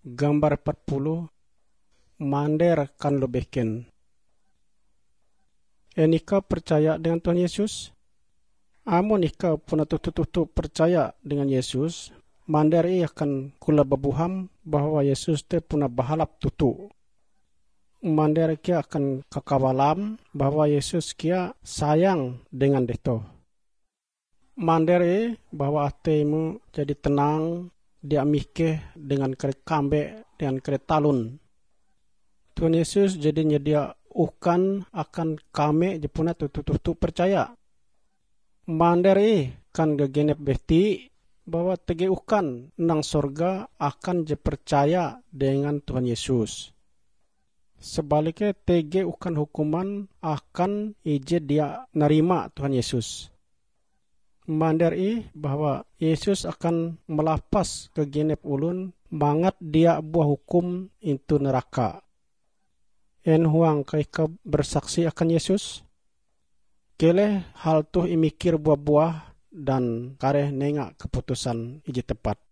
gambar 40, mander kan lo beken. Enika percaya dengan Tuhan Yesus? Amun ika puna tutu-tutu percaya dengan Yesus, mander akan kula babuham bahwa Yesus te puna bahalap tutu. Mander kia akan kakawalam bahwa Yesus kia sayang dengan deto. Mander bahwa atemu jadi tenang, dia mikir dengan kere kambe, dengan kere talun. Tuhan Yesus jadi nyedia ukan akan kame jepuna tutu-tutu percaya. Mander kan gegenep beti bahwa tege ukan nang sorga akan je percaya dengan Tuhan Yesus. Sebaliknya tege ukan hukuman akan ije dia nerima Tuhan Yesus. Mander bahwa Yesus akan melapas kegenep ulun mangat dia buah hukum itu neraka. En huang kaika bersaksi akan Yesus? Kele hal tuh imikir buah-buah dan kareh nengak keputusan ije tepat.